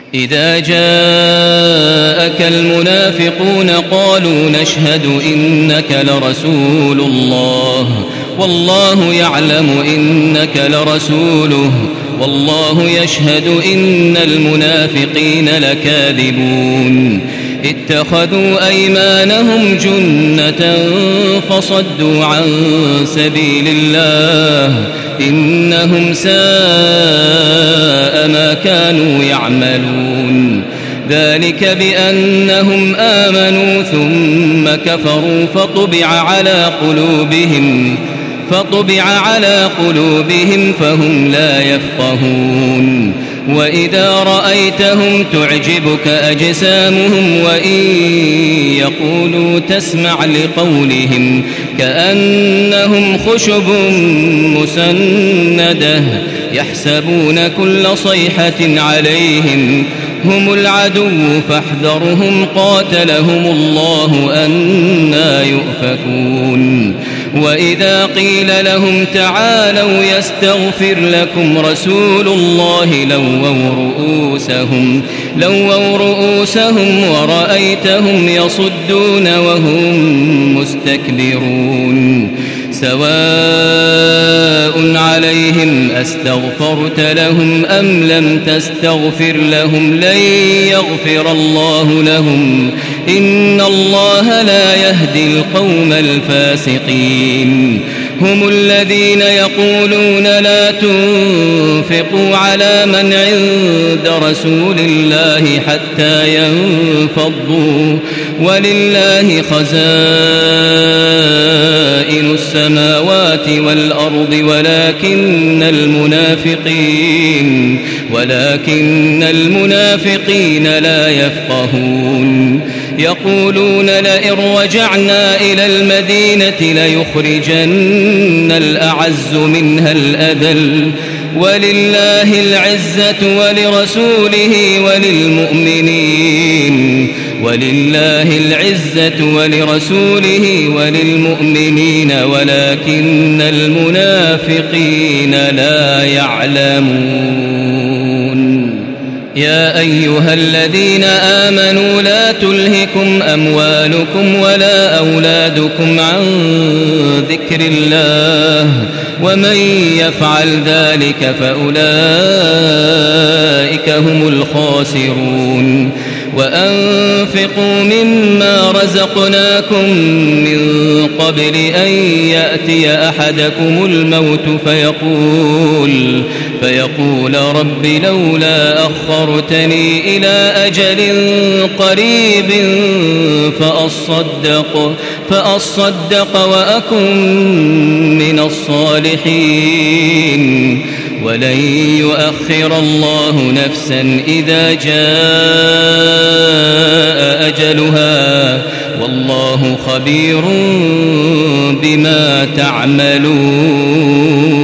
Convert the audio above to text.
إذا جاءك المنافقون قالوا نشهد إنك لرسول الله والله يعلم إنك لرسوله والله يشهد إن المنافقين لكاذبون اتخذوا أيمانهم جنة فصدوا عن سبيل الله إنهم ساء ما كانوا يعملون ذلك بأنهم آمنوا ثم كفروا فطبع على قلوبهم فهم لا يفقهون وإذا رأيتهم تعجبك أجسامهم وإن يقولوا تسمع لقولهم كأنهم خشب مسندة يحسبون كل صيحة عليهم هم العدو فاحذرهم قاتلهم الله أنى يؤفكون وإذا قيل لهم تعالوا يستغفر لكم رسول الله لووا رؤوسهم ورأيتهم يصدون وهم مستكبرون سواء عليهم أستغفرت لهم أم لم تستغفر لهم لن يغفر الله لهم إن الله لا يهدي القوم الفاسقين هم الذين يقولون لا تنفقوا على من عند رسول الله حتى ينفضوا ولله خزائن السماوات والأرض ولكن المنافقين لا يفقهون يقولون لئن رجعنا إلى المدينة ليخرجن الأعز منها الأذل ولله العزة ولرسوله وللمؤمنين ولكن المنافقين لا يعلمون يا أيها الذين آمنوا لا تلهكم أموالكم ولا أولادكم عن ذكر الله ومن يفعل ذلك فأولئك هم الخاسرون وأنفقوا مما رزقناكم من قبل أن يأتي أحدكم الموت فيقول رب لولا أخرتني إلى أجل قريب فأصدق وأكن من الصالحين ولن يؤخر الله نفسا إذا جاء أجلها والله خبير بما تعملون